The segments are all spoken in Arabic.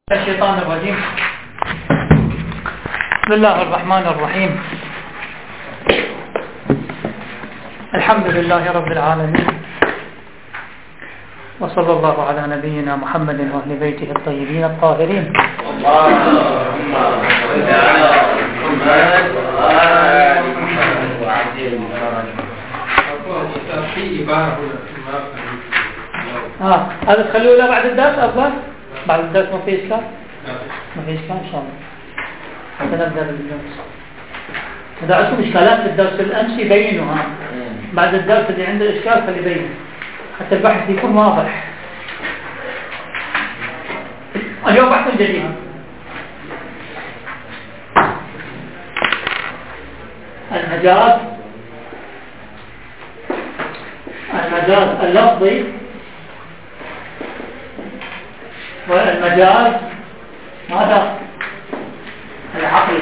الشيطان الرجيم. بسم الله الرحمن الرحيم. الحمد لله رب العالمين، وصلى الله على نبينا محمد وأهل بيته الطيبين الطاهرين. اللهم صل على محمد وآل محمد وعجل هذا تخلوه له بعد الدرس أفضل. بعد الدرس ما في إشكال؟ ما في إشكال إن شاء الله. حتى نبدأ بالدرس. إذا عندكم إشكالات في الدرس الأمس يبينوا بعد الدرس اللي عنده إشكال فليبين حتى البحث يكون واضح. اليوم بحث جديد. المجاز اللفظي والمجاز ماذا؟ العقلي.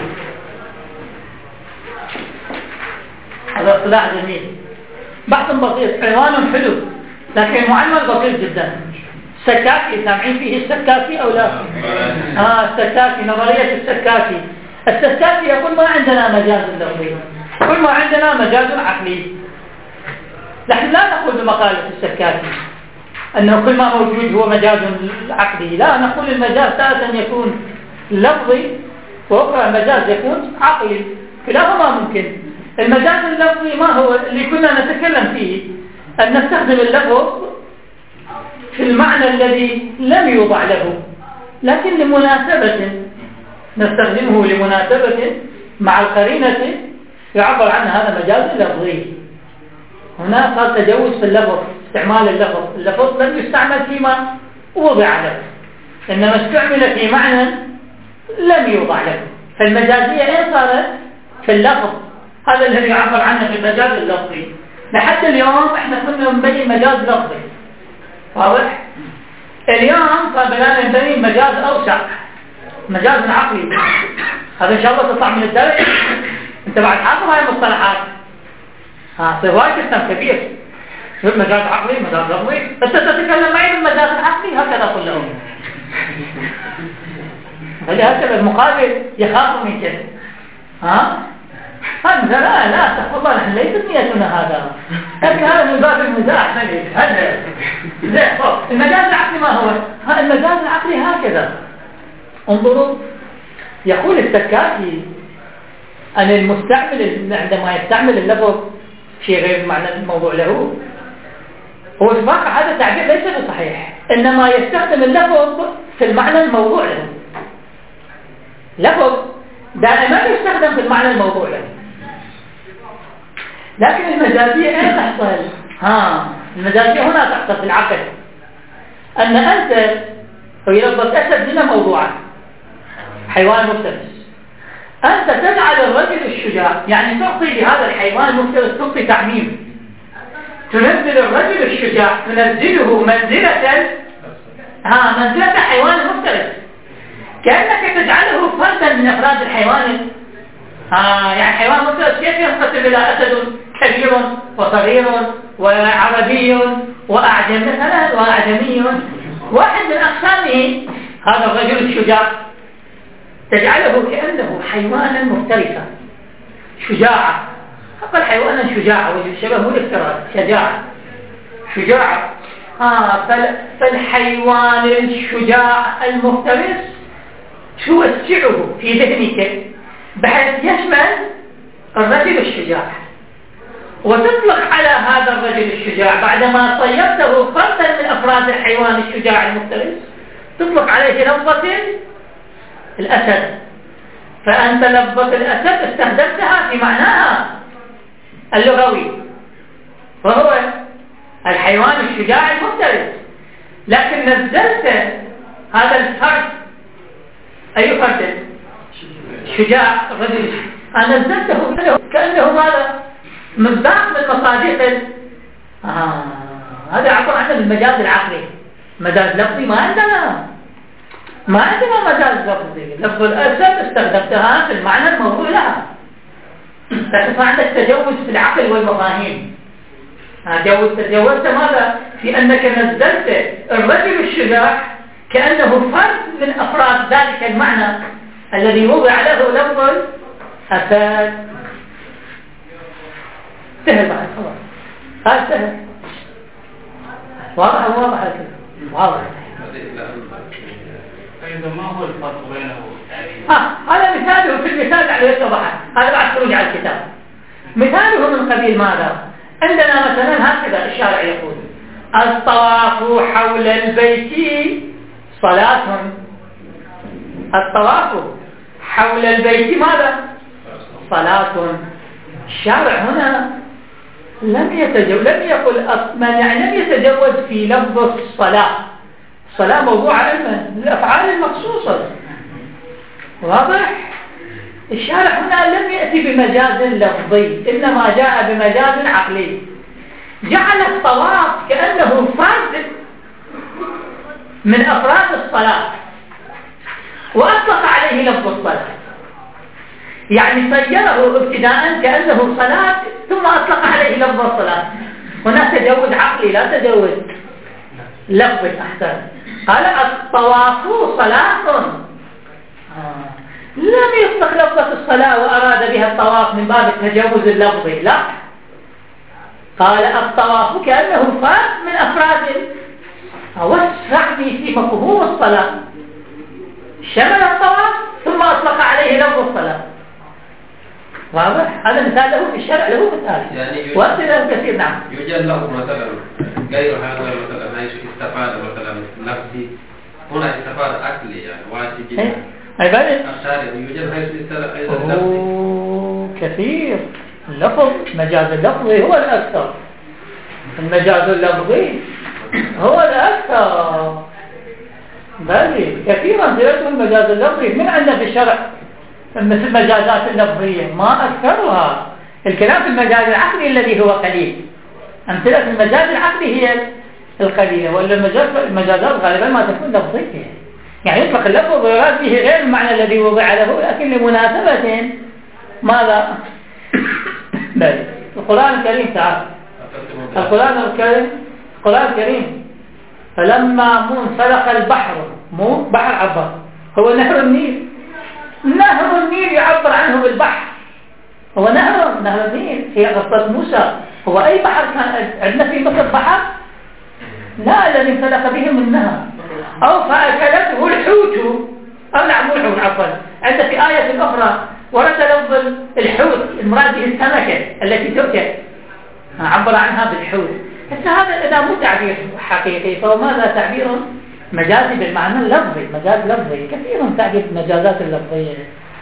هذا اصطلاح جميل، بحث بسيط، عنوان حلو، لكن معنون بسيط جدا. السكاكي، سامعين فيه السكاكي أو لا؟ السكاكي، نظرية السكاكي. السكاكي يقول ما عندنا مجاز لفظي، كل ما عندنا مجاز عقلي. نحن لا نقول بمقالة السكاكي أنه كل ما موجود هو مجاز عقلي، لا، نقول المجاز تارة يكون لفظي وأخرى المجاز يكون عقلي، كلاهما ممكن. المجاز اللفظي ما هو اللي كنا نتكلم فيه؟ أن نستخدم اللفظ في المعنى الذي لم يوضع له، لكن لمناسبة نستخدمه لمناسبة مع القرينة يعبر عنها هذا مجاز لفظي. هنا صار تجوز في اللفظ، استعمال اللفظ لم يستعمل فيما وضع له، إنما استعمل في معنى لم يوضع له. فالمجازية اين صارت؟ في اللفظ، هذا الذي يعبر عنه في المجاز اللفظي. لحتى اليوم احنا كنا نبين مجاز لفظي، واضح؟ اليوم صار بدنا نبين مجاز اوسع، مجاز عقلي. هذا ان شاء الله تطلع من الدرس انت بعد حافظ هاي المصطلحات. صراحة كلام كبير، مجاز عقلي، مجاز لفظي. انت تتكلم معي بالمجاز العقلي هكذا قل لهم. هكذا المقابل يخاف منك. لا استغفر الله، نحن ليست نيتنا هذا، لكن هذا من باب المزاح. المجاز العقلي ما هو؟ المجاز العقلي هكذا. انظروا، يقول السكاكي أن المستعمل عندما يستعمل اللفظ في غير معنى الموضوع له، هو الواقع هذا التعبير ليس بصحيح، إنما يستخدم اللفظ في المعنى الموضوع له. لفظ دائما يستخدم في المعنى الموضوع له، لكن المجازية اين تحصل؟ المجازية هنا تحصل في العقل. أن أنت يلفظ أسد هنا موضوعا، حيوان مفترس، أنت تجعل الرجل الشجاع، يعني تعطي لهذا الحيوان المفترس، تعطي تعميم، تنزل الرجل الشجاع، تنزله منزلة حيوان مفترس، كأنك تجعله فردا من أفراد الحيوان. يعني حيوان مفترس كيف ينقسم إلى أسد كبير وصغير وعربي وأعجمي مثلا وأعجمي، واحد من أقسامه هذا الرجل الشجاع، تجعله كأنه حيوانا مفترسا، شجاعة، أقل حيوانا شجاعة، والشبه هو الافتراس، شجاعة. فالحيوان الشجاع المفترس توسعه في ذهنك بحيث يشمل الرجل الشجاع، وتطلق على هذا الرجل الشجاع بعدما صيبته فردا من أفراد الحيوان الشجاع المفترس، تطلق عليه لفظة الأسد. فأنت لفظة الأسد استخدمتها في معناها اللغوي، وهو الحيوان الشجاع المفترس، لكن نزلت هذا الفرد، أي فرد؟ شجاع، الرجل، نزلته كأنه هذا مصداق من مصادق. هذا عبر عن المجاز العقلي. مجاز لفظي ما عندنا مجاز لفظي. لفظ الأسد استخدمتها في المعنى الموضوع لها، لكن عندك تجوز في العقل والمفاهيم. تجوزت ماذا؟ في أنك نزلت الرجل الشجاع كأنه فرد من أفراد ذلك المعنى الذي وضع له لفظ الأسد. سهل بعد خلاص، هذا سهل واضح واضح كده واضح. فإذا ما هو الفرق بينه والتعريف؟ هذا مثاله في المثال على يتضح. هذا بعد خروج على الكتاب. مثاله من قبيل ماذا؟ عندنا مثلا هكذا الشارع يقول: الطواف حول البيت صلاة. الطواف حول البيت ماذا؟ صلاة. الشارع هنا لم يقل لم يتجوز في لفظ الصلاة. الصلاة موضوع علما للأفعال المخصوصة، واضح؟ الشارع هنا لم يأتي بمجاز لفظي، إنما جاء بمجاز عقلي. جعل الطواف كأنه فرد من أفراد الصلاة، وأطلق عليه لفظ الصلاة، يعني صيره ابتداء كأنه صلاة ثم أطلق عليه لفظ الصلاة. هنا تجاوز عقلي لا تجاوز لفظي. أحسن، قال الطواف صلاة. لم يطلق لفظة الصلاة وأراد بها الطواف من باب التجاوز اللفظي، لا، قال الطواف كأنه فرد من أفراد، وسع في مفهوم الصلاة، شمل الطواف ثم أطلق عليه لفظ الصلاة. واضح؟ هذا مثال له في الشرع، له مثال يعني وأمثلة كثير. نعم، يوجد له مثلا غير هذا، مثلا ايش استفاد مثلا نفسي، هنا استفاد عقلي يعني واجب. الشارع يوجد حيث ايضا نفسي كثير. اللفظ مجاز اللفظي هو الأكثر، المجاز اللفظي هو الأكثر، بل كثيرا سيرته المجاز اللفظي من عندنا في الشرع مثل المجازات اللفظية ما أكثرها. الكلام في المجاز العقلي الذي هو قليل. أمثلة المجاز العقلي هي القليلة، ولا المجازات غالبا ما تكون لفظية، يعني يطلق اللفظ ويراد به غير المعنى الذي وضع له، لكن لمناسبة ماذا؟ بل القرآن الكريم تعالى، القرآن الكريم فلما منسلخ البحر، مو بحر عبر، هو نهر النيل. نهر النيل يعبر عنه بالبحر، هو نهر النيل. في قصة موسى هو أي بحر كان عندنا في مصر بحر؟ لا، الذي انسلخ بهم النهر. أو فأكلته الحوت، أو نعم الحوت عفوا. عند في آية أخرى ورد لفظ الحوت المراد به السمكة التي تؤكل، عبر عنها بالحوت. بس هذا إذا مو تعبير حقيقي فهو ماذا؟ تعبير مجازي بالمعنى اللفظي، مجاز لفظي. كثير من تعبير المجازات اللفظية.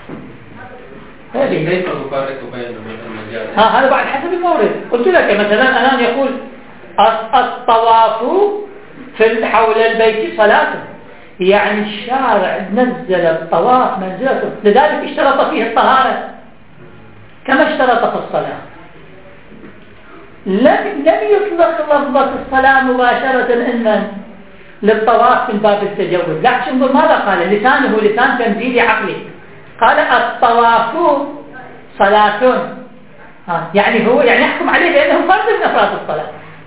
كيف نفرق بين المجاز؟ هذا بعد حسب المورد. قلت لك مثلا الآن يقول الطواف في حول البيت صلاة، يعني الشارع نزل الطواف منزلته، لذلك اشترط فيه الطهارة كما اشترط في الصلاة. لم يطلق لفظة الصلاة مباشرة إن للطواف من باب التجوز، لا. شنو ماذا قال؟ لسانه لسان تنزيلي عقلي، قال الطواف صلاة، يعني هو يعني يحكم عليه بأنه فرد من أفراد الصلاة،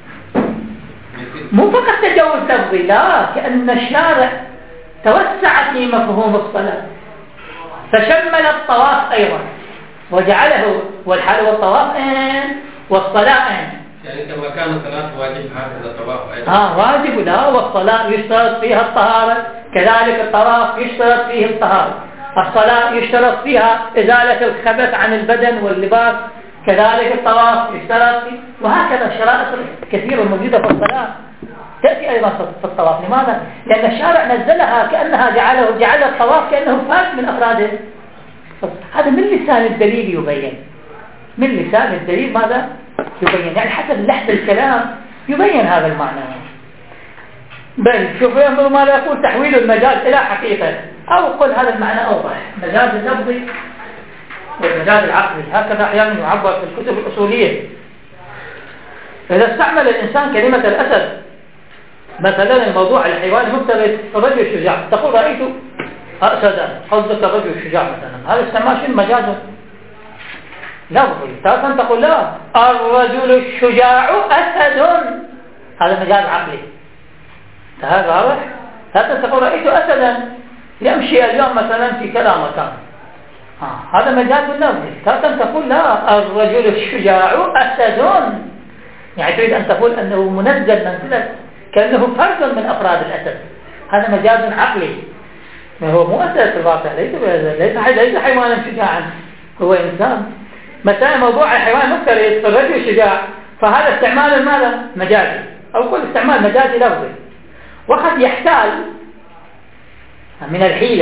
مو فقط تجوز لفظي، لا، كأن الشارع توسع في مفهوم الصلاة فشمل الطواف أيضا وجعله، والحال والطواف والصلاة يعني كما كان الصلاة واجب هذا الطواف أيضا واجب، لا، والصلاة يشترط فيها الطهارة، كذلك الطواف يشترط فيه الطهارة. الصلاة يشترط فيها إزالة الخبث عن البدن واللباس، كذلك الطواف يشترط فيه، وهكذا الشرائط كثيرة موجودة في الصلاة تأتي أيضا في الطواف. لماذا؟ لأن الشارع نزلها كأنها جعل الطواف كأنه فرد من أفراده. هذا من لسان الدليل يبين، من لسان الدليل ماذا يبين، يعني حسب لحظة الكلام يبين هذا المعنى. بل شوف ينظر ماذا يقول: تحويل المجاز إلى حقيقة، أو قل هذا المعنى أوضح، مجاز اللفظي والمجاز العقلي. هكذا أحيانا يعبر في الكتب الأصولية. إذا استعمل الإنسان كلمة الأسد مثلا الموضوع الحيوان المفترس الرجل الشجاع، تقول رأيت أسدا، قصدك الرجل الشجاع مثلا، هذا استعمال شنو؟ مجاز لفظي. تارة تقول لا، الرجل الشجاع أسد، هذا مجاز عقلي. هذا واضح. تارة تقول رأيت أسدا، يمشي اليوم مثلا في كذا مكان، هذا مجاز لفظي. تارة تقول لا، الرجل الشجاع أسد، يعني تريد أن تقول أنه منزل منزلة كأنه فرد من أفراد الأسد، هذا مجاز عقلي. هو مو أسد في الواقع، ليس حيوانا شجاعا، هو إنسان. مثلا موضوع الحيوان مفترس، الرجل الشجاع، فهذا استعمال ماذا؟ مجازي، أو كل استعمال مجازي لفظي. وقد يحتال من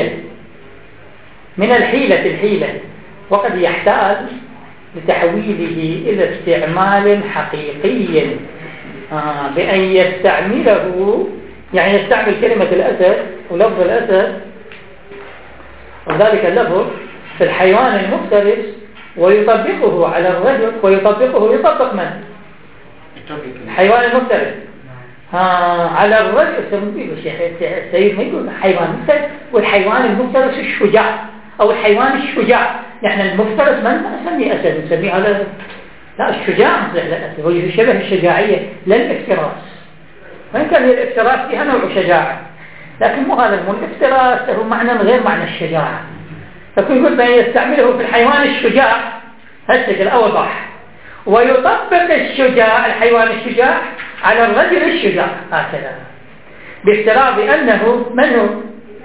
الحيلة، وقد يحتاج لتحويله إلى استعمال حقيقي، بأن يستعمله، يعني يستعمل كلمة الأسد ولفظ الأسد وذلك اللفظ في الحيوان المفترس ويطبقه على الرجل، يطبق من؟ الحيوان المفترس على الرجل. السيد ما يقول حيوان مفترس، والحيوان المفترس الشجاع أو الحيوان الشجاع. نحن المفترس من نسميه أسد، نسميه هذا، لا، الشجاع مصلح للأسد، هو يشبه الشجاعية لا الافتراس، وإن كان الافتراس فيها نوع شجاعة، لكن مو هذا الافتراس له معنى غير معنى الشجاعة. فكل يقول بأن يستعمله في الحيوان الشجاع هالشكل أوضح، ويطبق الحيوان الشجاع على الرجل الشجاع هكذا، بافتراض أنه من هو؟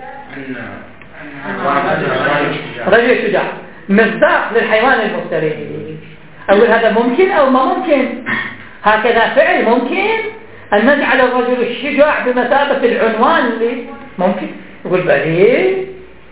رجل الشجاع مصداق للحيوان المفترس. أقول هذا ممكن أو ما ممكن؟ هكذا فعل ممكن أن نجعل الرجل الشجاع بمثابة العنوان اللي ممكن. يقول بالي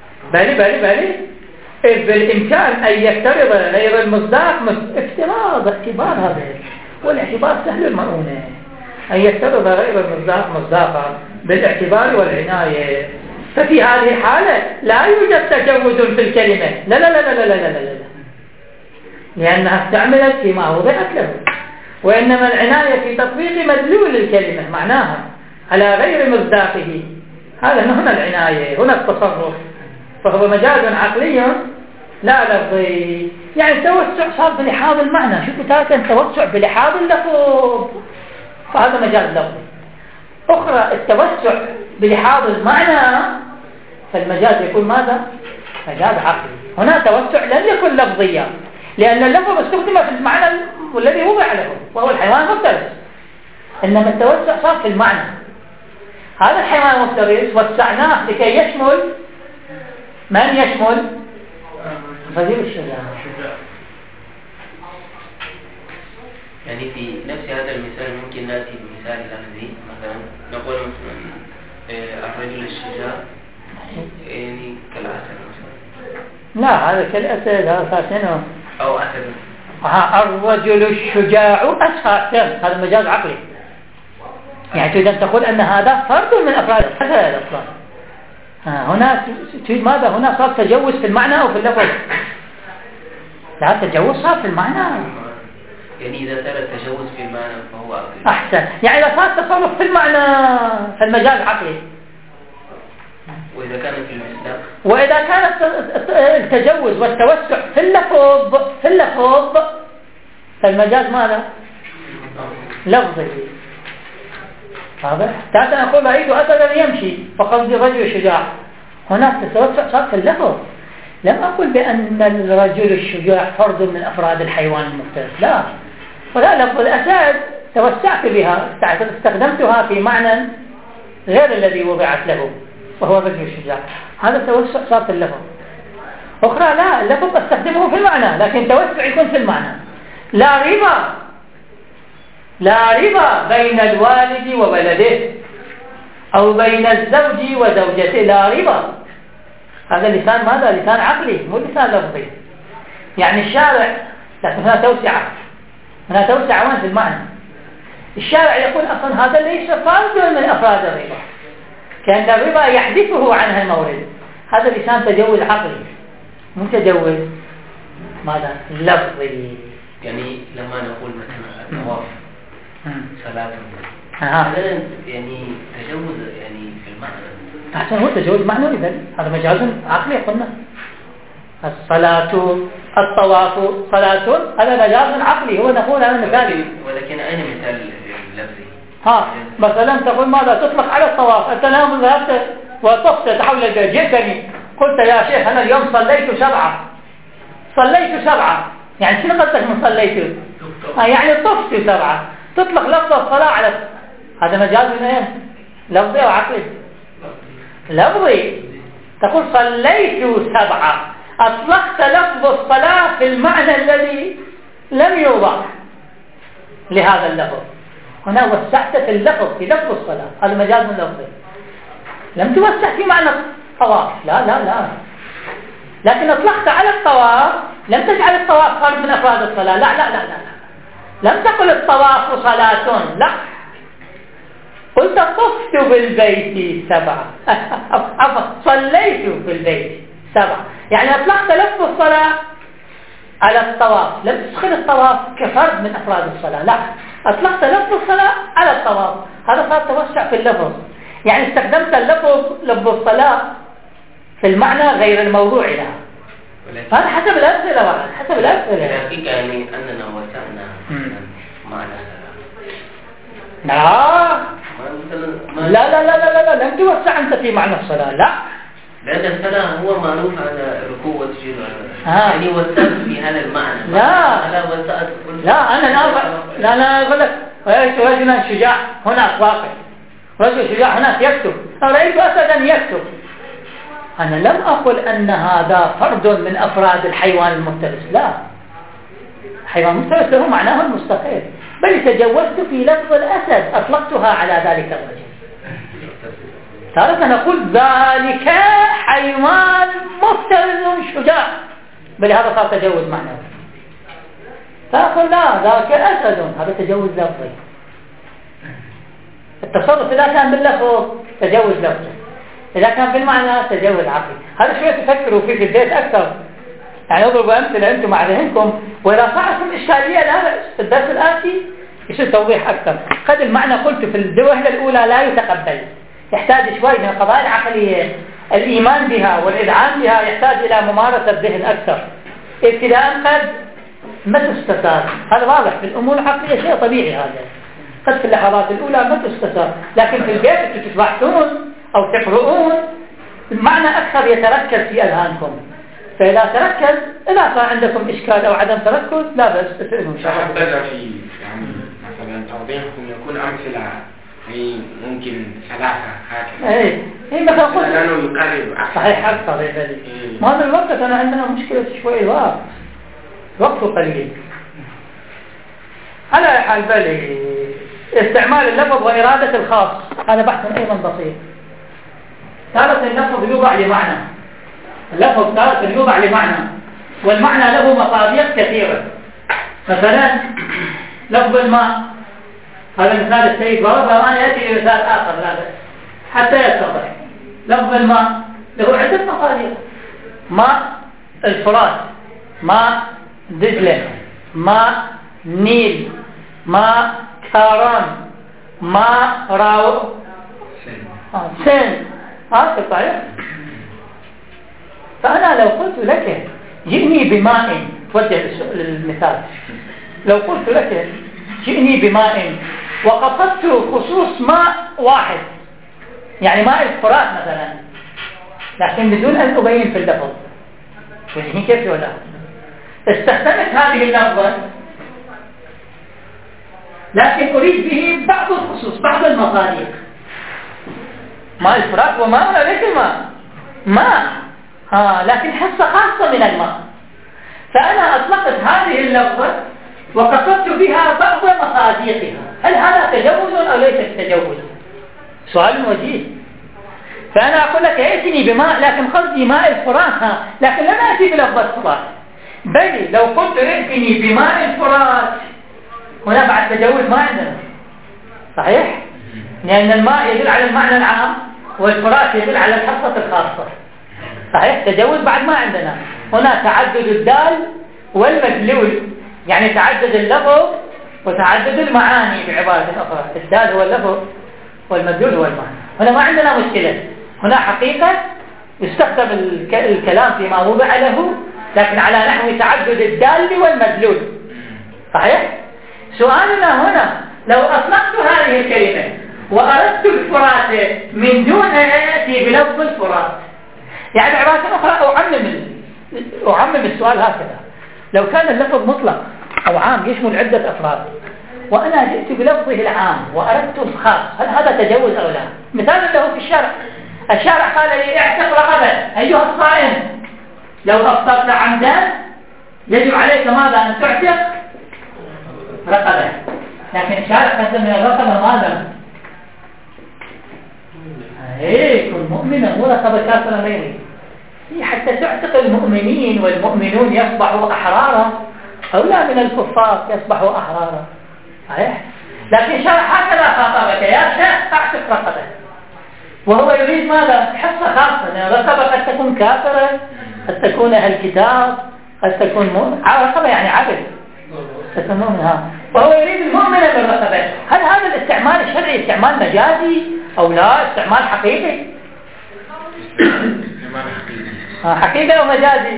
إذ بالإمكان أن يفترض غير المصداق اعتبار هذا، والاعتبار سهل المؤونة، أن يفترض غير المصداق مصداقا بالاعتبار والعناية. ففي هذه الحالة لا يوجد تجوز في الكلمة، لا لا لا لا لا لا لا لا، لأنها استعملت فيما وضعت له، وإنما العناية في تطبيق مدلول الكلمة معناها على غير مصداقه. هذا هنا العناية، هنا التصرف، فهو مجاز عقلي لا لفظي. يعني التوسع صار بلحاظ المعنى، شوفوا تارة توسع بلحاظ اللفظ، فهذا مجاز لفظي. أخرى التوسع بلحاظ المعنى، فالمجاز يكون ماذا؟ مجاز عقلي. هنا توسع لم يكن لفظيا، لأن اللفظ استخدم في المعنى الذي وضع له وهو الحيوان المفترس، إنما التوسع صار في المعنى. هذا الحيوان المفترس وسعناه لكي يشمل من؟ يشمل رجل الشجاع. يعني في نفس هذا المثال ممكن نأتي بمثال لفظي، مثلا نقول مثلا الرجل الشجاع يعني كالأسد مثلا. لا، هذا كالأسد، هذا فاسنه أو أسد. الرجل الشجاع أسد، هذا مجاز عقلي. يعني تريد أن تقول أن هذا فرد من أفراد هذا الأفراد. هنا تريد ماذا؟ هنا صار تجوز في المعنى أو في اللفظ؟ لا، تجوز صار في المعنى. يعني إذا صار التجوز في المعنى فهو عقلي. أحسن، يعني إذا صار تصرف في المعنى فالمجاز عقلي. وإذا كان في المصداق، وإذا كان التجوز والتوسع في اللفظ فالمجاز ماذا؟ لفظي. هذا تعالى نقول رأيت أسدا يمشي فقصدي رجل الشجاع، هناك التوسع صار في اللفظ. لم أقل بأن الرجل الشجاع فرد من أفراد الحيوان المفترس، لا، ولا لفظ الأسد توسعت بها، استخدمتها في معنى غير الذي وضعت له وهو الرجل الشجاع. هذا التوسع صار في اللفظ. أخرى لا، اللفظ استخدمه في المعنى لكن توسع يكون في المعنى. لا ربا بين الوالد وولده أو بين الزوج وزوجته، لا ربا. هذا لسان ماذا؟ لسان عقلي مو لسان لفظي. يعني الشارع، لكن هنا توسع وين في المعنى. الشارع يقول أصلا هذا ليس فرد من أفراد الربا، كأن الربا يحدثه عنها المورد. هذا لسان تجوز عقلي مو تجوز ماذا؟ لفظي. يعني لما نقول مثلا الطواف صلاة، يعني تجوز يعني في المعنى. أحسن، هو تجوز معنوي، هذا مجاز عقلي. قلنا الصلاة، الطواف صلاة، هذا مجاز عقلي. هو نقول هذا مثال، ولكن أين مثال لفظي؟ مثلا تقول ماذا؟ تطلق على الطواف، أنت الآن ذهبت وطفت حول البيت، جئتني قلت يا شيخ أنا اليوم صليت 7. صليت 7 يعني شنو قصدك من صليت؟ يعني طفت 7. تطلق لفظ الصلاة على هذا مجاز من ايه؟ لفظي أو عقلي؟ لفظي. تقول صليت 7، أطلقت لفظ الصلاة في المعنى الذي لم يوضع لهذا اللفظ. هنا وسعت في اللفظ، في لفظ الصلاة، هذا مجاز من لفظي. لم توسع في معنى الطواف، لا لكن أطلقت على الطواف، لم تجعل الطواف خارج من أفراد الصلاة. لا لم تقل الطواف صلاة، لا، قلت طفت بالبيت 7 صليت في البيت 7، يعني أطلقت لفظ الصلاة على الطواف، لم تدخل الطواف كفرد من أفراد الصلاة، لا، أطلقت لفظ الصلاة على الطواف. هذا صار توسع في اللفظ، يعني استخدمت لفظ الصلاة في المعنى غير الموضوع لها. هذا حسب الأمثلة، حسب الأمثلة. الحقيقة يعني أننا وسعنا معنى لا لم توسع أنت في معنى الصلاة، لا، لأن الصلاة هو معروف على ركوع وسجود، يعني وسعت في هذا المعنى. لا أنا أقول لك رأيت رجلا شجاع هنا واقع، رجل شجاع هناك يكتب، رأيت أسدا يكتب. أنا لم أقل أن هذا فرد من أفراد الحيوان المفترس، لا، الحيوان المفترس له معناه المستقل، بل تجوزت في لفظ الأسد، أطلقتها على ذلك الرجل. تارة نقول ذلك حيوان مفترس شجاع، بل هذا صار تجوز معناه. فأقول لا، ذاك أسد، هذا تجوز لفظي. التصرف إذا كان باللفظ تجوز لفظي، إذا كان بالمعنى تجوز عقلي. هذا شوية تفكروا فيه في البيت أكثر، يعني اضربوا أمثلة أنتم مع ذهنكم، وإذا صارتم إشكالية في الدرس الآتي يصير توضيح أكثر. قد المعنى قلت في الوهلة الأولى لا يتقبل، يحتاج شوي من القضايا العقلية، الإيمان بها والإذعان بها يحتاج إلى ممارسة ذهن أكثر. ابتداء قد ما تستثار، هذا واضح في الأمور العقلية، شيء طبيعي هذا. قد في اللحظات الأولى ما تستثار، لكن في البيت تتبحثون أو تقرؤون المعنى أكثر يتركز في أذهانكم. فإذا تركز، إذا صار عندكم إشكال أو عدم تركز لا بأس تسألوا إن شاء الله. حبذا في يعني مثلا توضيحكم يكون أمثلة ممكن 3 هكذا. إيه مثلا قلت لأنه يقرب أحسن. صحيح حق صحيح. ما هذا الوقت أنا عندنا مشكلة شوي وقت قليل. على حال بالي استعمال اللفظ وإرادة الخاص، هذا بحث أيضا بسيط. تارة اللفظ يوضع لمعنى، اللفظ تارة يوضع لمعنى، والمعنى له مصادر كثيرة. مثلا لفظ الماء، هذا مثال السيد وربما يأتي لمثال آخر لا بأس حتى يتضح. لفظ الماء له عدة مصادر: ماء الفرات، ماء دجلة، ماء نيل، ماء كاران، ماء راو سن. صحيح. فأنا لو قلت لك جئني بماء، توجه للمثال، لو قلت لك جئني بماء وقصدت خصوص ماء واحد، يعني ماء الفرات مثلا، لكن بدون أن أبين في اللفظ، وجهي كيف ولا استخدمت هذه اللفظة، لكن أريد به بعض الخصوص، بعض المصادر. ماء الفرات وماء ليس ماء لكن حصة خاصة من الماء. فأنا أطلقت هذه اللفظة وقصدت بها بعض مصادرها. هل هذا تجوز أو ليس تجوز؟ سؤال وجيه. فأنا أقول لك ائتني بماء، لكن قصدي ماء الفرات، لكن لم أتي بلفظ الفرات، بل لو قلت ائتني بماء الفرات هنا بعد تجوز ما عندنا. صحيح؟ لأن الماء يدل على المعنى العام والفرات يدل على الحصة الخاصة. صحيح؟ تجوز بعد ما عندنا. هنا تعدد الدال والمدلول، يعني تعدد اللفظ وتعدد المعاني بعبارة أخرى. الدال هو اللفظ والمدلول هو المعنى. هنا ما عندنا مشكلة، هنا حقيقة يستخدم الكلام فيما وضع له، لكن على نحو تعدد الدال والمدلول. صحيح؟ سؤالنا هنا لو أطلقت هذه الكلمة وأردت الفرات من دون أن يأتي بلفظ الفرات. يعني عبارة أخرى أعمم السؤال هكذا: لو كان اللفظ مطلق أو عام يشمل عدة أفراد وأنا جئت بلفظه العام وأردت الخاص، هل هذا تجوز أو لا؟ مثال له في الشارع قال لي اعتق رقبة أيها الصائم، لو أفطرت عمدا يجب عليك ماذا؟ أن تعتق رقبة. لكن الشارع قسم من الرقبة ماذا؟ كن مؤمنا ورقبة كافرا غيره، حتى تعتق المؤمنين والمؤمنون يصبحوا أحرارا، أولى من الكفار يصبحوا أحرارا. صحيح؟ لكن شرع هكذا خاطبك يا شيخ اعتق رقبة، وهو يريد ماذا؟ حصة خاصة، لأن الرقبة قد تكون كافرة، قد تكون أهل كتاب، قد تكون مؤمن. رقبة يعني عبد، تكون مؤمنها، وهو يريد المؤمن بالرقبة. هل هذا الاستعمال الشرعي استعمال مجازي أو لا استعمال حقيقي؟ حقيقي أو مجازي؟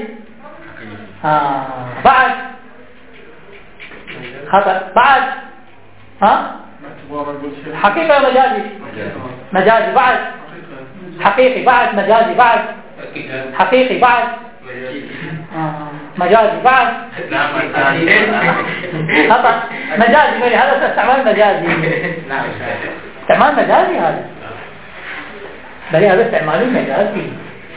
بعد خطأ. بعد حقيقي أو مجازي؟ مجازي. بعد حقيقي. بعد مجازي. بعد حقيقي. بعد مجازي. بعد خطأ. مجازي. هذا استعمال مجازي. استعمال مجازي هذا، بل هذا استعمال مجازي.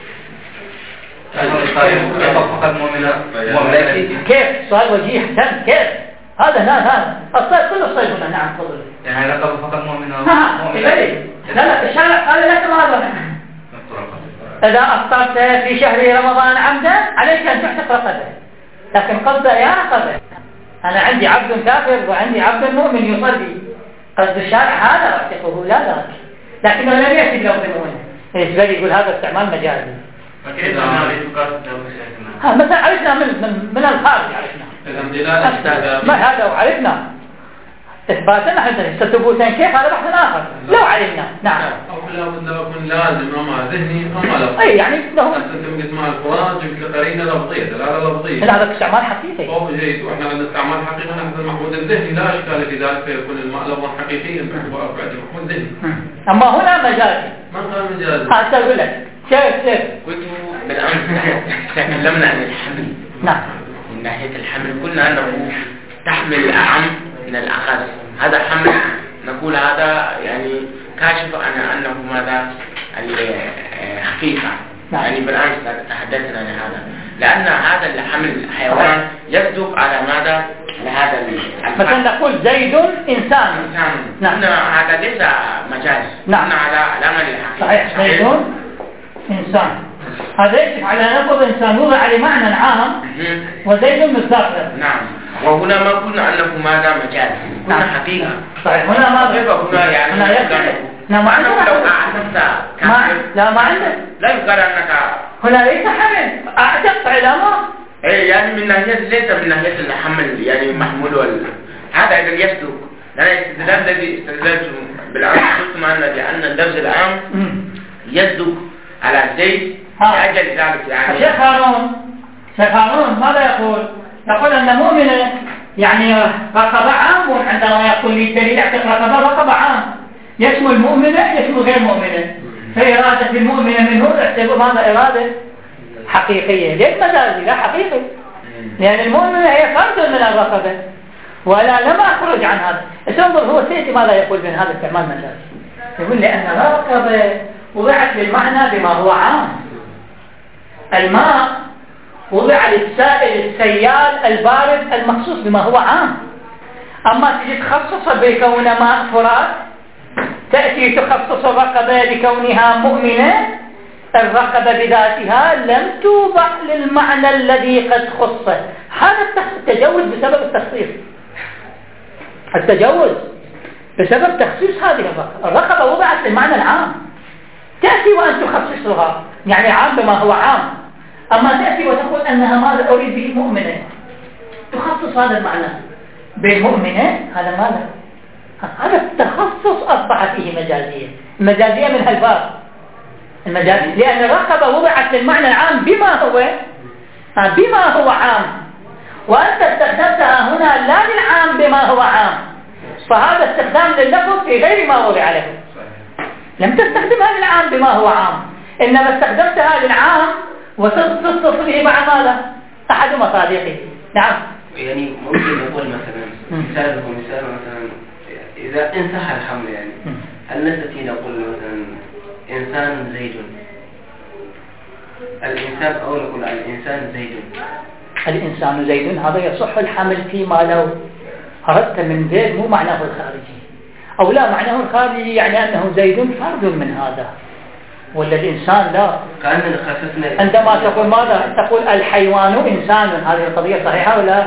كيف؟ سؤال وجيه. كيف؟ هذا نعم الصيد كل الصيد هنا. نعم تفضل. يعني لقب فقط مؤمن. لا الشارع قال لك ماذا؟ إذا أفطرت في شهر رمضان عمدا عليك أن تعتق رقبة، لكن قصد يا رقبة، أنا عندي عبد كافر وعندي عبد مؤمن يصلي، قصد الشارع هذا اعتقه لا ذاك، لكنه لم يأتي بلفظ مؤمن. إيش يقول هذا استعمال مجازي. مثلا عرفنا من الخارج، عرفنا ما هذا وعرفنا إثباتنا حتى ستثبوتين كيف هذا بحث آخر لو علمنا. نعم. أو لا بد يكون لازم أما ذهني أما لفظي. أي يعني له. أنت تسمع القرآن جبت قرينة لفظية دلالة لفظية. هذا استعمال حقيقي. أو جيد وإحنا عندنا استعمال حقيقي نحن المحمود الذهني لا إشكال في ذلك فيكون الماء لفظا حقيقيا باعتبار المحمود الذهني. أما هنا مجازي. ما قال مجازي؟ هذا أقول لك. كيف؟ قلت بالأمس تكلمنا عن الحمل. نعم. من ناحية الحمل قلنا أنه تحمل أعم من الأخذ. هذا حمل نقول هذا يعني كاشف عن أنه ماذا الحقيقة. نعم. يعني بالأمس تحدثنا عن هذا، لأن هذا الحمل الحيوان يصدق على ماذا؟ لهذا مثلا نقول زيد إنسان. نعم. هذا ليس مجاز. نعم. هذا علامة للحقيقة. صحيح. زيد إنسان، هذا يشف على لفظ إنسان وضع لمعنى عام وزيد مستقر. نعم. وهنا ما قلنا أنه ماذا مجاز، قلنا حقيقة. صحيح. هنا ما هنا يعني هنا يكفي. نعم. ما عندك. لو أعتقد لا ما عندك. لا يقال أنك هنا ليس حمل. أعتقد علامة. إيه يعني من ناحية ليس من ناحية الحمل يعني محمول هذا إذا يصدق. لأن الاستدلال الذي استدللته بالأمس قلت معنا لأن اللفظ العام يصدق على زيد لأجل ذلك. يعني الشيخ هارون ماذا يقول؟ يقول أن مؤمن يعني رقبة عام، عندما يقول لي دليل اعتق رقبة عام يشمل مؤمنة يشمل غير مؤمنة، فإرادة المؤمنة منه اعتبر ماذا؟ إرادة حقيقية ليس مجازي لا حقيقي، لأن المؤمنة هي فرد من الرقبة ولا لم أخرج عن هذا. انظر هو سيدي ماذا يقول من هذا استعمال مجازي. يقول لأن الرقبة وضعت للمعنى بما هو عام. الماء وضع للسائل السيال البارد المخصوص بما هو عام. أما تجي تخصص بكون ماء فرات، تأتي تخصص الرقبة لكونها مؤمنة، الرقبة بذاتها لم توضع للمعنى الذي قد خصه. هذا التجوز بسبب التخصيص. التجوز بسبب تخصيص هذه الرقبة وضعت للمعنى العام. تأتي وأن تخصصها يعني عام بما هو عام، أما تأتي وتقول أنها ماذا أريد به مؤمنة، تخصص هذا المعنى بالمؤمنة. هذا ماذا؟ هذا التخصص أصبح فيه مجازية. المجازية من هالباب المجازية، لأن الرقبة وضعت للمعنى العام بما هو عام، وأنت استخدمتها هنا لا للعام بما هو عام، فهذا استخدام لللفظ في غير ما وضع له. لم تستخدمها للعام بما هو عام، إنما استخدمتها للعام وتصف به مع ماذا؟ أحد مصادقه. نعم. يعني ممكن نقول مثلا مثال مثلا إذا انتهى الحمل يعني هل نستطيع نقول مثلا إنسان زيد، الإنسان أو نقول الإنسان زيد؟ الإنسان زيد هذا يصح الحمل فيما لو أردت من زيد مو معناه الخارجي، أو لا معناه الخارجي يعني أنه زيد فرد من هذا، ولا الإنسان لا. كأننا خففنا عندما تقول ماذا؟ تقول الحيوان إنسان، هذه القضية صحيحة ولا؟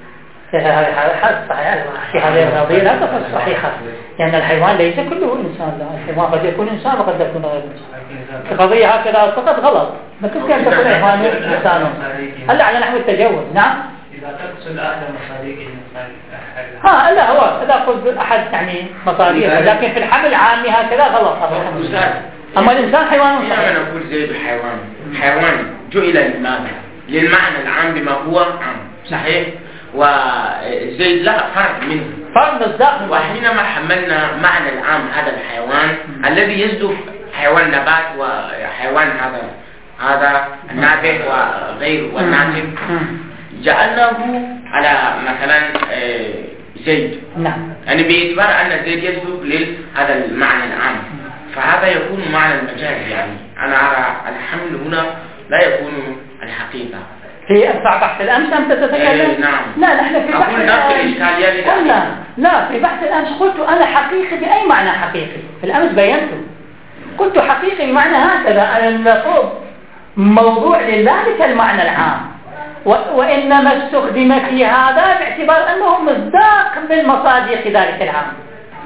صحيحة. في هذه القضية لا تكون صحيحة، لأن الحيوان ليس كله إنسان، لا الحيوان قد يكون إنسان وقد يكون غير إنسان. القضية هكذا فقط غلط، ما تمكن أن تقول الحيوان إنسان. هلا على نحو التجوز. نعم. إذا تقصد أحد مصادقه لا هو إذا قلت أحد يعني مصادقه، لكن في الحمل عامي هكذا غلط. أما الإنسان حيوان صحيح. أنا نقول زيد الحيوان، حيوان جئل لماذا؟ للمعنى العام بما هو عام، صحيح؟ وزيد لا فرد منه، فرد بالذات. وحينما حملنا معنى العام هذا الحيوان الذي يصدق حيوان نبات وحيوان هذا النابت وغير والناتج، جعلناه على مثلا زيد. نعم. يعني باعتبار أن زيد يصدق لهذا المعنى العام، فهذا يكون معنى المجاز. يعني أنا أرى الحمل هنا لا يكون الحقيقة. في بحث الأمس أنت تتكلم؟ نعم. لا نحن في بحث الأمس لا في بحث الأمس قلت أنا حقيقي بأي معنى حقيقي؟ في الأمس بينته قلت حقيقي بمعنى هكذا أن نقول موضوع لذلك المعنى العام، وإنما استخدم في هذا باعتبار أنه مصداق من مصادق ذلك العام.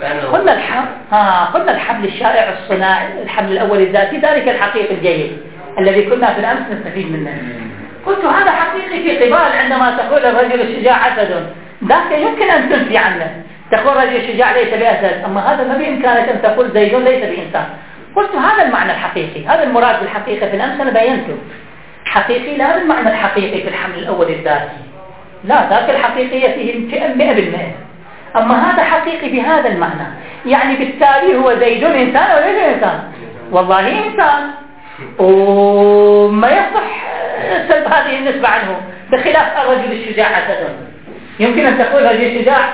قلنا الحمل الشائع الصناعي، الحمل الأول الذاتي، ذلك الحقيقي الجيد الذي كنا في الأمس نستفيد منه. قلت هذا حقيقي في قبال عندما تقول الرجل الشجاع أسد، ذاك يمكن أن تنفي عنه، تقول الرجل الشجاع ليس بأسد، أما هذا ما بإمكانك أن تقول زيد ليس بإنسان. قلت هذا المعنى الحقيقي، هذا المراد بالحقيقة في الأمس أنا بينته. حقيقي لا بالمعنى الحقيقي في الحمل الأول الذاتي، لا ذاك الحقيقية فيه 100%، أما هذا حقيقي بهذا المعنى، يعني بالتالي هو زيد إنسان أو ليس إنسان؟ والله إنسان، وما يصح سلب هذه النسبة عنه، بخلاف الرجل الشجاع أسد يمكن أن تقول الرجل الشجاع.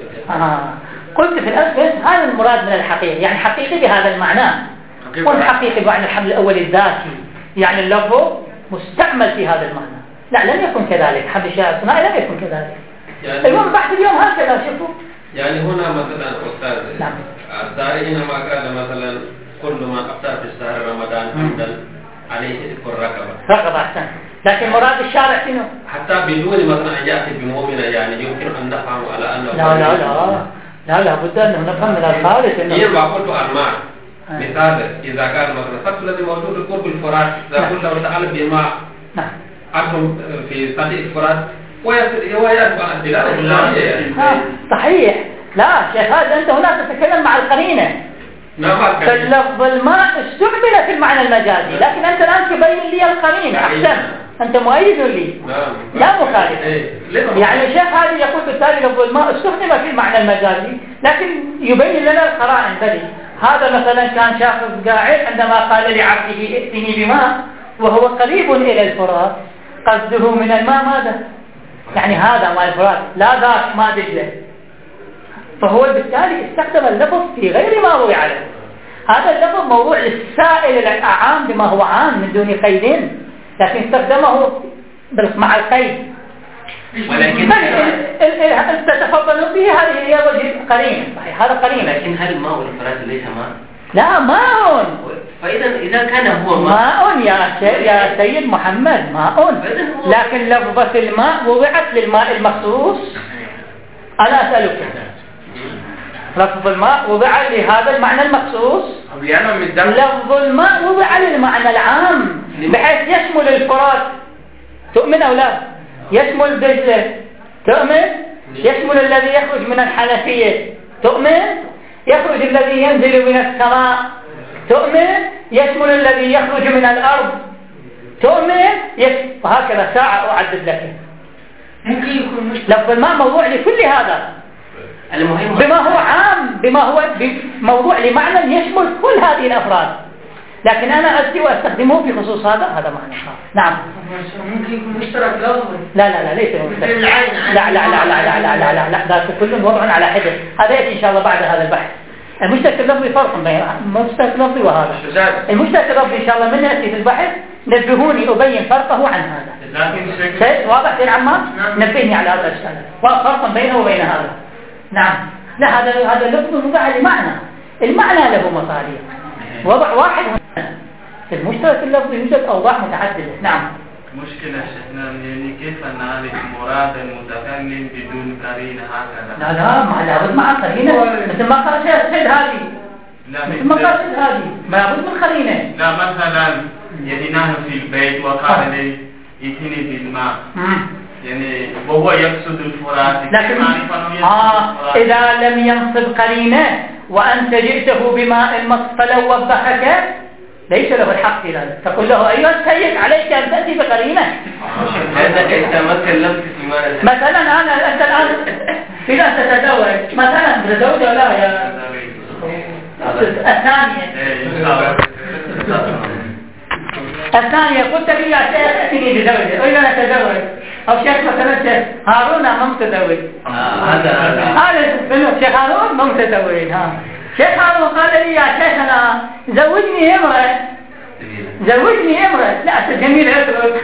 قلت في الأسفل هذا المراد من الحقيقي، يعني حقيقي بهذا المعنى، والحقيقي بمعنى الحمل الأول الذاتي، يعني اللفظ مستعمل في هذا المعنى. لا لم يكن كذلك، حمل الشائع الصناعي لم يكن كذلك. المهم بحث اليوم هكذا. شوفوا يعني هنا مثلا أستاذ نعم. الداري حينما قال مثلا كل من أفطر في شهر رمضان حمدا عليه إذكر رقبة أحسن، لكن مراد الشارع شنو؟ حتى بدون مثلا أن يأتي بمؤمنة، يعني يمكن أن نفهم على أنه لا بد أنه نفهم من الخارج إنه يربع قلت أرماء. مثال إذا كان مثلا الشخص الذي موجود قرب الفرات، إذا قلت له تعال بماء أنتم في صديق الفرات ويأتي الدلالة اللغوية. صحيح. لا شيخ هذا أنت هنا تتكلم مع القرينة. فاللفظ الماء استعمل في المعنى المجازي، لكن أنت الآن تبين لي القرينة. أحسن، أنت مؤيد لي لا مخالف. يعني الشيخ هذا يقول بالتالي لفظ الماء استخدم في المعنى المجازي، لكن يبين لنا القرائن. بلي هذا مثلا كان شخص قاعد عندما قال لعبده ائتني بماء وهو قريب إلى الفرات، قصده من الماء ماذا؟ يعني هذا ماء الفرات لا ذاك ماء دجلة، فهو بالتالي استخدم اللفظ في غير ما وضع له. هذا اللفظ موضوع للسائل العام بما هو عام من دون قيد، لكن استخدمه مع القيد. ولكن أنت تفضل به، هذه هي وجه قرينة. صحيح هذا قرينة. لكن هل الماء والفرات ليس ماء؟ لا ماء. فإذا كان هو ماء يا سيد محمد ماء، لكن لفظة الماء وضعت للماء المخصوص. أنا أسألك لفظ الماء وضع لهذا المعنى المخصوص، لفظ الماء وضع للمعنى العام بحيث يشمل الفرات. تؤمن أو لا؟ يشمل دجلة. تؤمن؟ يشمل الذي يخرج من الحنفية. تؤمن؟ يخرج الذي ينزل من السماء. تؤمن؟ يشمل الذي يخرج من الأرض. تؤمن؟ وهكذا ساعة أعدد لك. ممكن يكون لفظ الماء موضوع لكل هذا. المهم بما هو عام، بما هو موضوع لمعنى يشمل كل هذه الأفراد، لكن أنا أتي وأستخدمه في خصوص هذا معنى خاص. نعم. ممكن يكون مشترك لفظي. لا ليس مشترك. لا ذات كل وضع على حدة. هذا يأتي إن شاء الله بعد هذا البحث. المشترك اللفظي فرق بين المشترك اللفظي وهذا. المشترك اللفظي إن شاء الله من يأتي في البحث نبهوني أبين فرقه عن هذا. واضح يا عمار؟ نبهني على هذا الشيء. فرق بينه وبين هذا. نعم. لا هذا اللفظ وضع لمعنى. المعنى له مصادر. وضع واحد هنا. المشترك اللفظي يوجد أوضاع متعددة. نعم. مشكلة شيخنا يعني كيف نعرف مراد المتكلم بدون قرينة هكذا؟ لا ما لابد مع قرينة، مثل ما قال سيد هادي. مثل ما قال سيد هادي ما لابد من قرينة. لا مثلا يعني نحن في البيت وقال لي يتني بالماء يعني وهو يقصد الفرات، لكن إذا لم ينصب قرينة وأنت جئته بماء فلو وبخك ليس له الحق في ذلك، تقول له أيها السيد عليك أن تأتي بقرينة. لأنك أنت ما تكلمت في ماذا. مثلا أنت الآن إذا تتزوج مثلا تتزوج ولا يا الثانية قلت لي يا شيخ ائتني بزوجة، وإذا أتزوج أو شيخ مثلا شيخ هارون ما متزوج. هذا شيخ هارون ما متزوج. شيخ هارون قال لي يا شيخ أنا زوجني امرأة. لا جميلة اترك.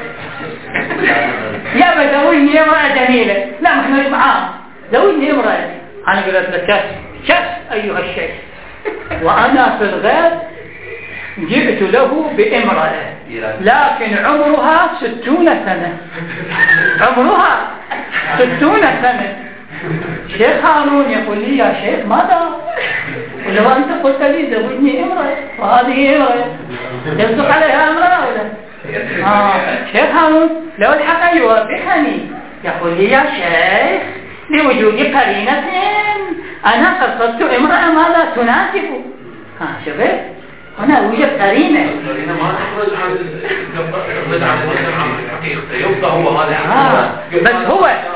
يا زوجني امرأة جميلة. لا محن معاه زوجني امرأة. أنا قلت لك شخص أيها الشيخ وأنا في الغد جئت له بامرأة لكن عمرها 60 سنة. عمرها 60 سنة. شيخ هارون يقول لي يا شيخ ماذا؟ ولو أنت قلت لي زوجني امرأة وهذه امرأة يصدق عليها امرأة ولا؟ شيخ هارون لو الحق يوافقني يقول لي يا شيخ لوجود قرينة أنا قصدت امرأة ماذا تناسب. شوفت هنا وجد قرينة ما تخرج عن الحقيقة يبقى هو هذا بس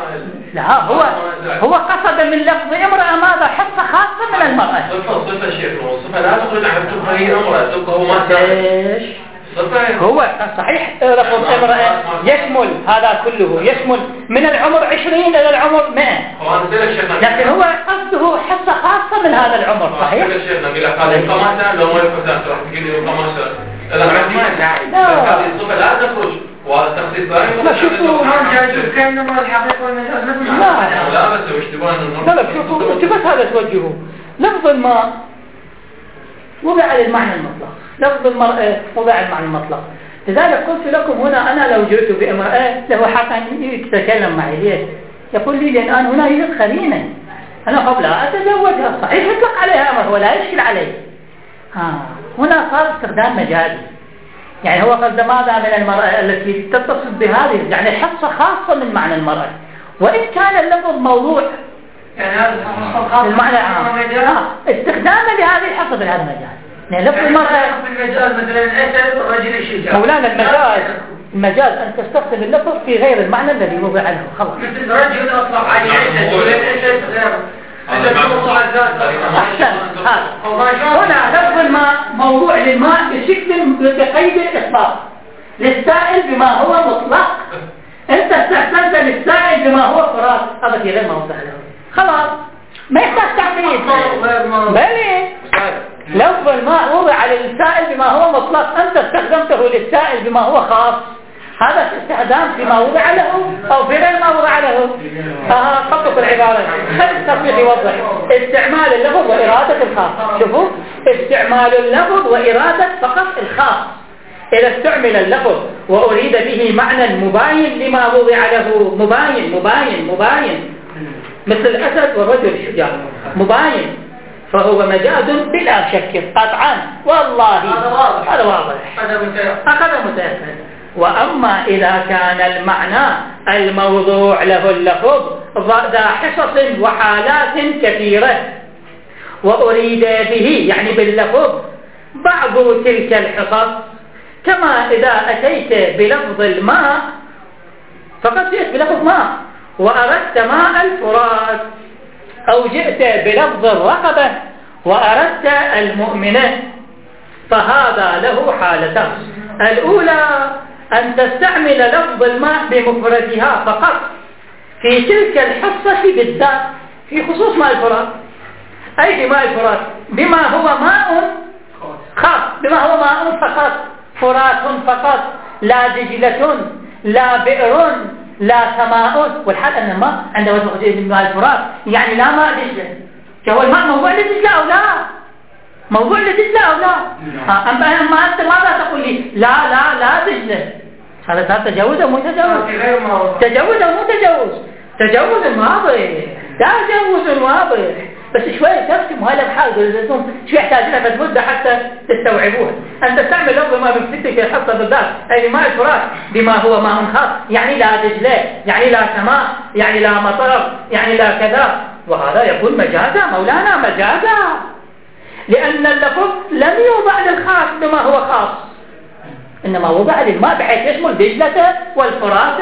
هو قصد من لفظ امرأة ماذا حصة خاصة من المرأة. صفة شيخ صفة لا تخرج عن تبقى هي امرأة تبقى هو ما هو صحيح لفظ امرأة يشمل هذا كله، يشمل من العمر 20 إلى العمر 100، لكن هو قصده حصة خاصة من هذا العمر. صحيح شيخنا بلا قال قماشة لو ما يفتح تروح تقول لي قماشة هذه الصفة لا تخرج وهذا التخصيص لا شوفوا كأنما الحقيقة لا بس واشتباه لا شوفوا بس هذا توجهه. لفظ الماء وضع للمعنى المطلق، لفظ المرأة وضع المعنى المطلق. لذلك قلت لكم هنا أنا لو جئت بامرأة له حق أن يتكلم معي. ليش؟ يقول لي لأن هنا يوجد قرينة أنا قبلها أتزوجها صحيح يطلق عليها أمر ولا يشكل عليه. هنا صار استخدام مجازي، يعني هو قصد ماذا من المرأة التي تتصل بهذه يعني حصة خاصة من معنى المرأة، وإن كان اللفظ موضوع يعني هذا المعنى استخداما لهذه الحصة بهذا المجال. يعني لفظ المرأة في المجال مثلا الأسد والرجل الشجاع. مولانا المجاز أن تستخدم اللفظ في غير المعنى الذي وضع له خلاص. مثل رجل أطلق عليه أسد والأسد أحسن. هنا لفظ الماء موضوع للماء بقيد الإطلاق للسائل بما هو مطلق. أنت استخدمت للسائل بما هو فراغ، هذا في غير موضع له خلاص ما يحتاج تعقيد. بلى لفظ الماء وضع للسائل بما هو مطلق، أنت استخدمته للسائل بما هو خاص، هذا استخدام فيما وضع له أو في غير ما وضع له. خطط العبارة خلي التطبيق يوضح استعمال اللفظ وإرادة الخاص. شوفوا استعمال اللفظ وإرادة فقط الخاص. إذا استعمل اللفظ وأريد به معنى مباين لما وضع له، مباين مثل الأسد والرجل الشجاع مباين، فهو مجاز بلا شك قطعا والله هذا واضح هذا متيقن. وأما إذا كان المعنى الموضوع له اللفظ ذا حصص وحالات كثيرة وأريد به يعني باللفظ بعض تلك الحصص، كما إذا أتيت بلفظ الماء فقد جئت بلفظ ماء وأردت ماء الفرات، أو جئت بلفظ الرقبة وأردت المؤمنة فهذا له حالتان. الأولى أن تستعمل لفظ الماء بمفردها فقط في تلك الحصة بالذات في خصوص ماء الفرات، أي بماء الفرات بما هو ماء خاص، بما هو ماء فقط، فرات فقط، لا دجلة لا بئر لا سماء. والحال أن الماء عندما تخرج من ماء الفرات يعني لا ماء دجلة، فهو الماء موضوع لدجلة أو لا؟ موضوع لدجلة أو لا؟ أما أنت ماذا تقول لي؟ لا دجلة. هذا تجاوز أو مو تجاوز؟ تجاوز أو مو تجاوز؟ تجاوز واضح، تجاوز واضح، بس شوي تفهموا هذا بحال لازم شوي يحتاج لها مدة حتى تستوعبوها. أن تستعمل لفظ ما بمثلك الحصة بالذات أي ماء الفرات بما هو ماء خاص، يعني لا دجلة، يعني لا سماء، يعني لا مطر، يعني لا كذا، وهذا يكون مجازا مولانا مجازا، لأن اللفظ لم يوضع للخاص بما هو خاص، إنما وضع للماء بحيث يشمل دجلة والفرات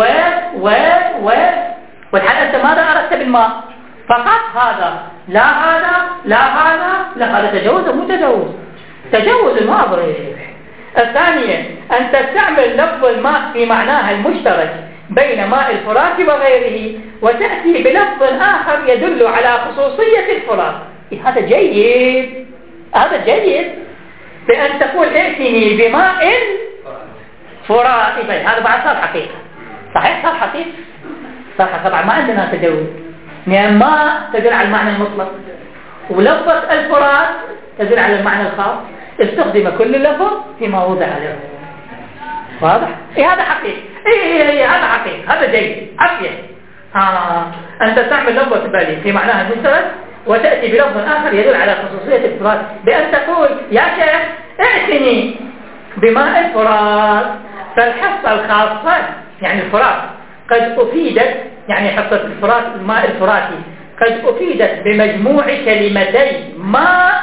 والحال أنت ماذا أردت بالماء؟ فقط هذا، لا هذا لا هذا لا هذا. تجاوز مو تجاوز؟ تجاوز واضح. الثانية أن تستعمل لفظ الماء في معناها المشترك بين ماء الفرات وغيره وتأتي بلفظ آخر يدل على خصوصية الفرات. هذا جيد، هذا جيد، بأن تقول ائتني بماء فرات. هذا بعد صار حقيقة، صحيح صار حقيقة، صح. طبعا ما عندنا تجاوز، لأن ماء تدل على المعنى المطلق ولفظة الفرات تدل على المعنى الخاص، استخدم كل لفظ فيما وضع له. واضح؟ هذا حقيقي، هذا حقيقي، هذا جيد، عافية. أنت تعمل لفظة بالي في معناها المشترك وتأتي بلفظ آخر يدل على خصوصية الفرات بأن تقول يا شيخ ائتني بماء الفرات. فالحصة الخاصة يعني الفرات قد أفيدت، يعني حصة الفرات الماء الفراتي قد أفيدت بمجموع كلمتي ماء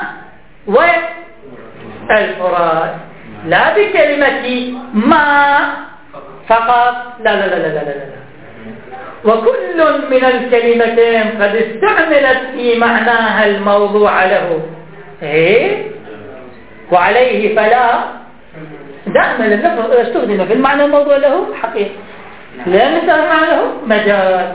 والفرات، لا بكلمة ماء فقط، لا لا لا لا لا لا. وكل من الكلمتين قد استعملت في معناها الموضوع له، وعليه فلا دائما اللفظ استخدم في المعنى الموضوع له حقيقي، لا نستخدم له مجاز.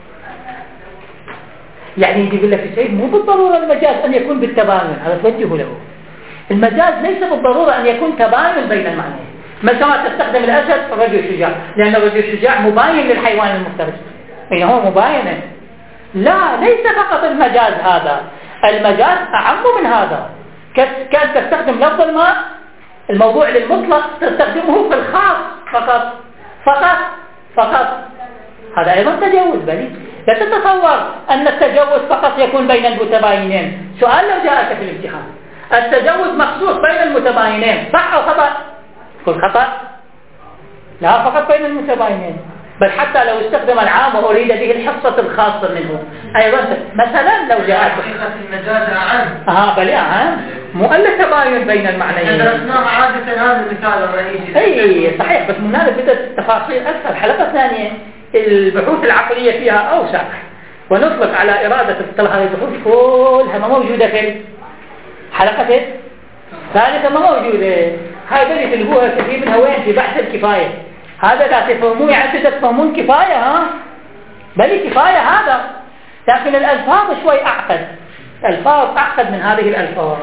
يعني يقول لك السيد مو بالضرورة المجاز أن يكون بالتباين، هذا توجه له. المجاز ليس بالضرورة أن يكون تباين بين المعنيين. مثلا تستخدم الأسد الرجل الشجاع لأن الرجل الشجاع مباين للحيوان المفترس، بينهما مباينة. لا، ليس فقط المجاز هذا، المجاز أعم من هذا. كان تستخدم لفظ الماء الموضوع للمطلق تستخدمه في الخاص فقط فقط فقط، هذا أيضا تجاوز بلي. لا تتصور أن التجاوز فقط يكون بين المتباينين. سؤال لو جاءك في الامتحان التجاوز مخصوص بين المتباينين صح أو خطأ؟ كل خطأ، لا فقط بين المتباينين، بل حتى لو استخدم العام وأريد به الحصة الخاصة منه أيضا. مثلا لو جاءت حقيقة المجاز أعم، بل أعم، مؤلف تباين بين المعنيين. درسناه عادة هذا المثال الرئيسي. أي صحيح، بس من هذا بدأت التفاصيل أكثر. حلقة ثانية البحوث العقلية فيها أوسع، ونطلق على إرادة هذه البحوث كلها ما موجودة في حلقة ثالثة، ما موجودة. هاي بدي تلقوها كثير منها وين؟ في بحث الكفاية. هذا لا تفهمون يعني تفهمون كفاية، بل كفاية هذا. لكن الألفاظ شوي أعقد، الألفاظ أعقد من هذه الألفاظ.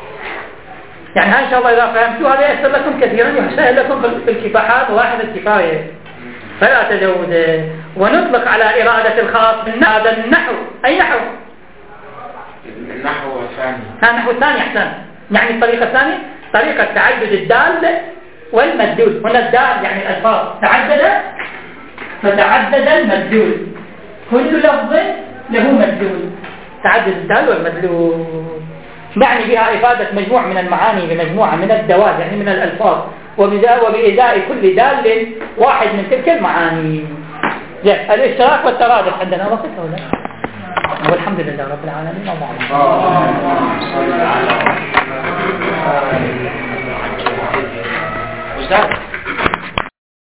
يعني هاي إن شاء الله إذا فهمتوا هذا يسر لكم كثيرا، يسهل لكم في الكفاحات واحد الكفاية، فلا تجوز. ونطلق على إرادة الخاص من هذا النحو. أي نحو؟ النحو الثاني. النحو الثاني أحسن. يعني الطريقة الثانية طريقة تعدد الدال والمدلول. هنا الدال يعني الألفاظ تعدد فتعدد المدلول، كل لفظ له مدلول، تعدد الدال والمدلول. يعني بها إفادة مجموع من المعاني بمجموعة من الدوال يعني من الألفاظ، وبإزاء كل دال واحد من تلك المعاني. الاشتراك والترادف عندنا وقت ولا؟ والحمد لله رب العالمين. الله